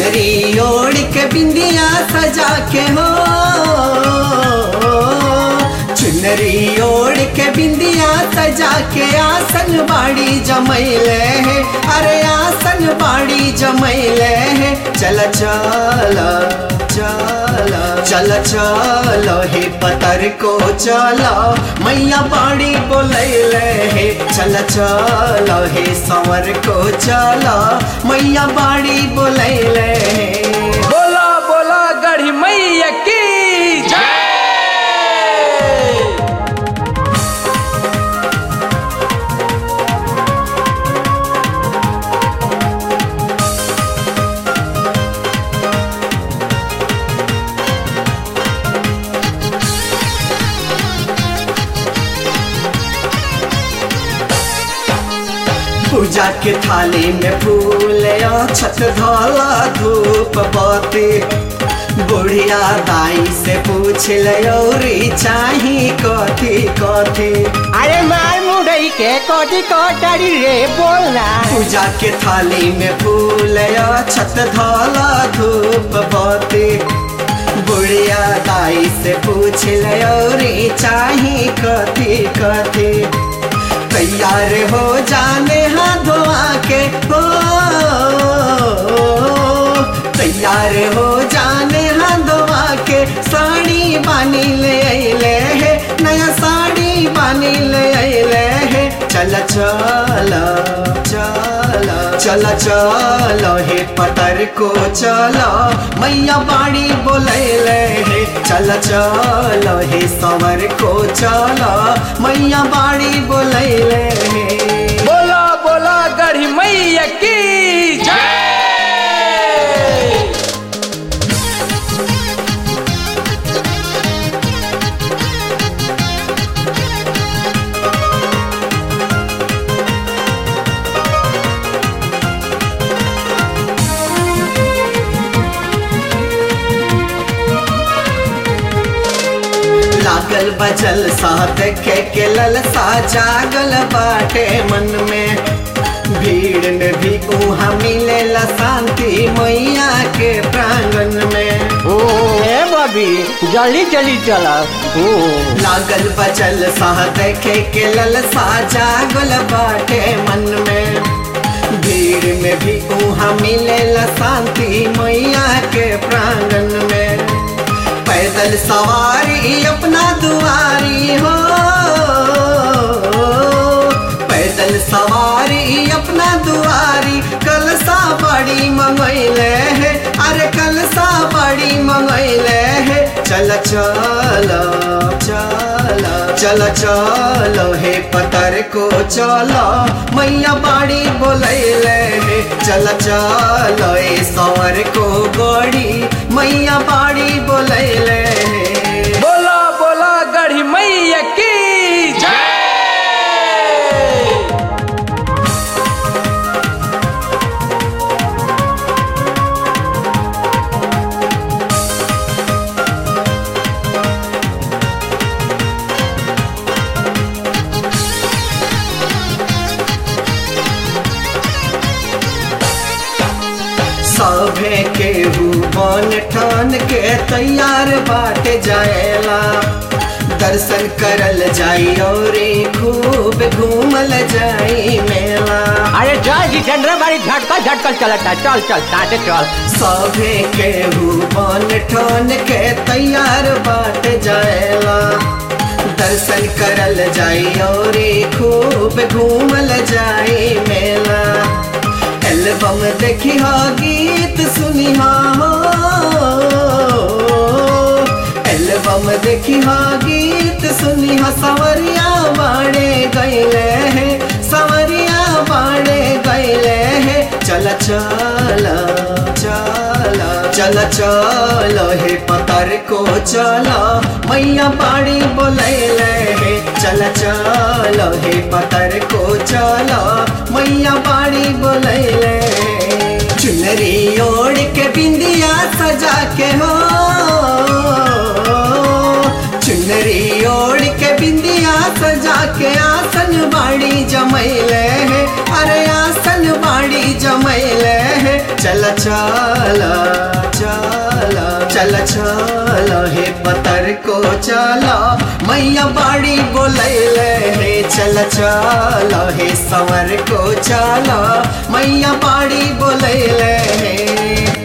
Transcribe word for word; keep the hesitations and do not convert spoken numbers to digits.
चुनरी ओढ़ के बिंदिया सजा के हो, चुनरी ओढ़ के बिंदिया सजा के आसन बाड़ी जमैले है, अरे आसन बाड़ी जमैले है। चल चल चल चल चल हे पतर को चल मैया बाड़ी बोलैले है। चल चल हे संवर को चल मैया बाड़ी बोलैले है। बोला बोला गढ़ी मैया की जय। पूजा के थाली में फूल छत धोला धूप बत्ती, बुढ़िया दाई से पूछ लौरी चाही कथी कथी। अरे मार मुड़ई के कथी कटरी रे बोलना। पूजा के थाली में फूल छत धोला धूप बत्ती, बुढ़िया दाई से पूछ लौरी चाही कथी कथी। तैयार हो जाने हाथ धोआ के हो, तैयार हो जाने हाथ धोआ के साड़ी बानी ले अइले है, नया साड़ी बानी ले अइले है। चल चल चल चल चल हे पतर को चल मैया बाड़ी बोलैले है। चल चल हे संवर को चल मैया बाड़ी बोलैले है। बोला बोला गढ़ी मैया की जय। लागल बजल सा देखे के ललसा जागल बाटे मन में, भीड़ में भी उहाँ मिलेला शांति मैया के प्रांगण में। ओ ए बबी जल्दी जल्दी चला। ओ लागल बजल सा देखे के ललसा जागल बाटे मन में, भीड़ में भी उहाँ मिलेला शांति मैया के प्रांगण में। पैदल सवारी अपना दुआरी हो, पैदल सवारी अपना दुआरी, कलसा बड़ी मंगैले है, अरे कलसा बड़ी मंगैले है। चल चल चल चल चल हे पतर को चल मैया बाड़ी बोलैले है। चल चल ए संवर को गड़ी मैया बाड़ी बोलैले है। बोला बोला गढ़ी मैया की जय। सभे केहू बन ठान के तैयार बाट जाएला, दर्शन करल जाई और खूब घूमल जाई मेला। अरे चल जितेंद्र बारी झटका झटका चलता, चल चल साथे चल। सभे केहू बन ठान के तैयार बाट जाएला, दर्शन करल जाई और खूब घूमल जाई मेला। एल्बम देखी हा गीत सुनी हा हो, एल्बम देखी हा गीत सुनी हा। संवरिया बाड़े गैले है, संवरिया बाड़े गैले है। चल चल चल चल चल हे पतर को चल मैया बाड़ी बोलैले है। चल चल हे पतर को चल मैया बाड़ी बोलैले। चुनरी ओढ़ के बिंदिया सजा के हो, चुनरी ओढ़ के बिंदिया सजा के आसन बाड़ी जमैले है, अरे आसन बाड़ी जमैले है। चल चल चल चल चल चल हे पतर को चल मैया बाड़ी बोलैले हे चल चल हे संवर को चल मैया बाड़ी बोलैले हे।